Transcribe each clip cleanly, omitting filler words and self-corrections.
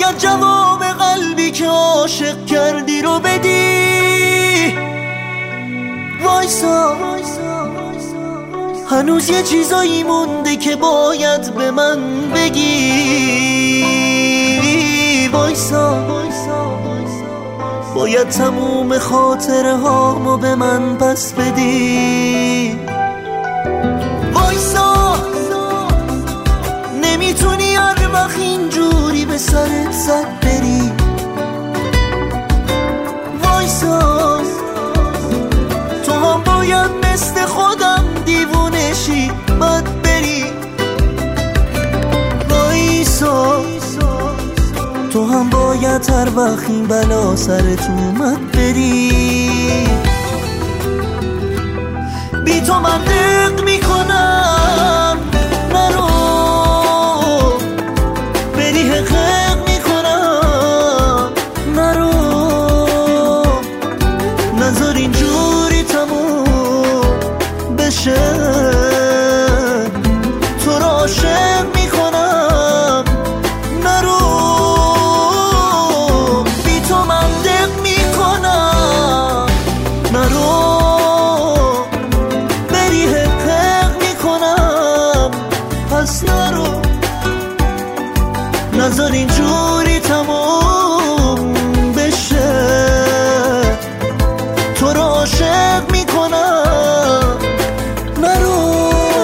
باید جواب قلبی که عاشق کردی رو بدی. وایسا هنوز یه چیزایی مونده که باید به من بگی. وایسا باید تموم خاطره هامو به من پس بدی. وایسا نمیتونی هر وقت اینجوری به سرت زد بری. وایسا تو هم باید مثل خودم دیوونشی بد بری. وایسا تو هم باید هر وقت این بلا سرت اومد بری. بی تو من دق میکنم نرو، بری حقق میکنم نرو. نذار اینجوری تموم بشه، تو رو عاشق میکنم نرو. بی تو من دق میکنم نرو، بری حقق میکنم پس نرو. نذار اینجوری تموم بشه، تو رو عاشق میکنم نرو.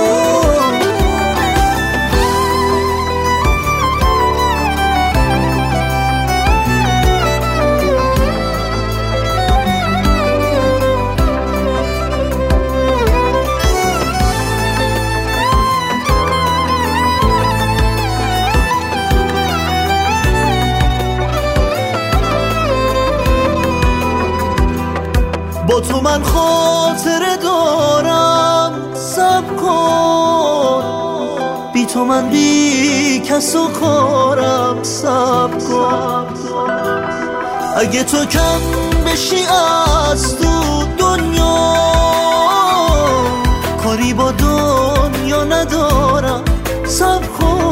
با تو من خاطره دارم صبر کن، بی تو من بی کس و کارم صبر کن. اگه تو کم بشی از تو دنیا، کاری با دنیا ندارم. صبر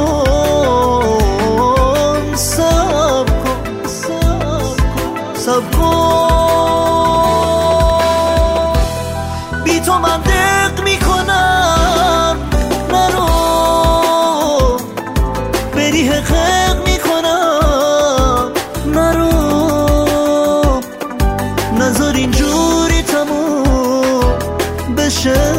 کن صبر کن صبر کن. بی تو من دق میکنم نرو، بری حقق میکنم نرو. نذار اینجوری تموم بشه،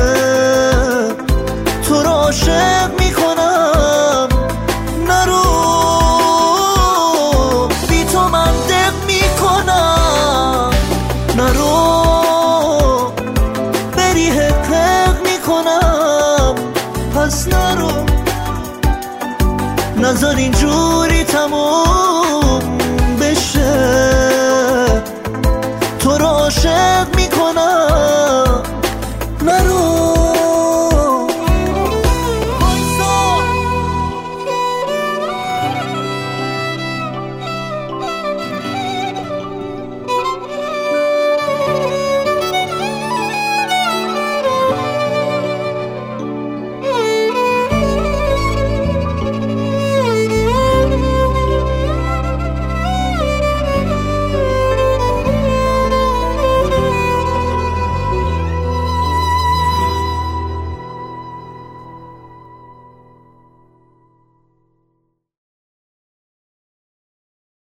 تو رو عاشق میکنم نرو. بی تو من دق میکنم نرو، پس نرو. نذار اینجوری تموم